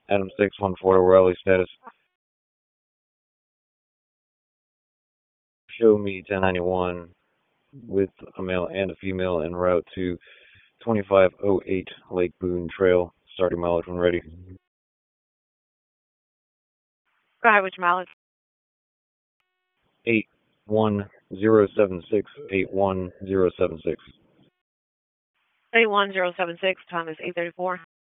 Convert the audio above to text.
Adam 614, rally status. Show me 1091 with a male and a female en route to 2508 Lake Boone Trail. Starting mileage when ready. Go ahead, which mileage? 81076. 81076. 81076, time is 8:34.